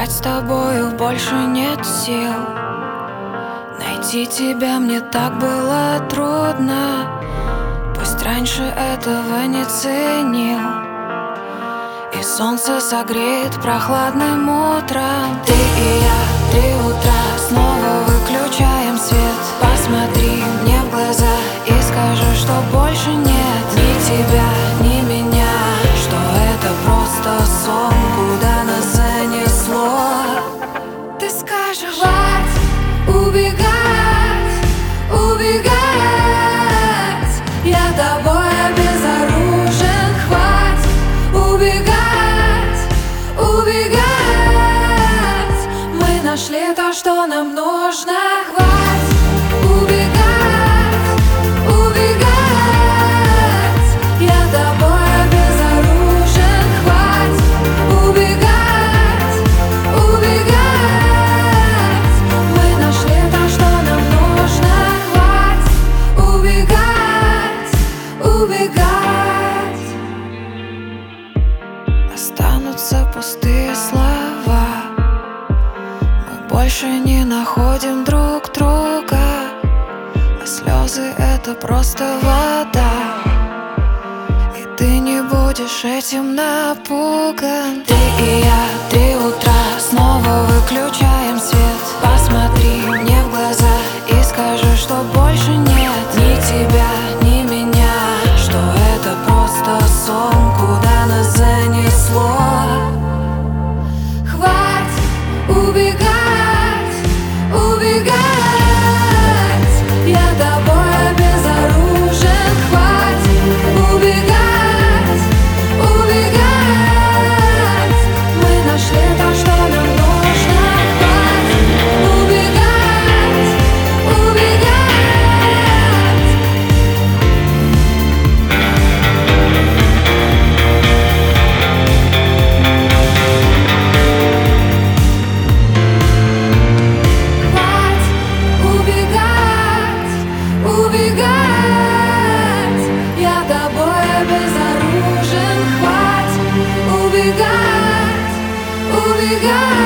Дышать с тобою больше нет сил. Найти тебя мне так было трудно. Пусть раньше этого не ценил. И солнце согреет прохладным утром. Ты и я, 3 утра, снова выключаем свет. Посмотри мне в глаза и скажи, что больше нет ни тебя, ни меня, что это просто сон, куда нас занесло. Ты скажешь: хватит убегать, убегать. Я тобой безоружен. Хватит убегать, убегать. Мы нашли то, что нам нужно. Хватит убегать, убегать. Я тобой безоружен. Хватит убегать, убегать. Мы нашли то, что нам нужно. Хватит убегать, убегать. Останутся пустые слова. Мы больше не находим друг друга, а слезы — это просто вода. И ты не будешь этим напуган. Ты и я, 3 утра, снова выключаем свет. Посмотри мне в глаза и скажи, что больше нет ни тебя, ни меня, что это просто сон, куда нас занесло. Хватит убегать, убегать. Я тобой безоружен. Хватит убегать, убегать. Мы нашли то, что нам нужно. Хватит убегать, убегать. Убегать, я тобой безоружен. Хватит убегать, убегать.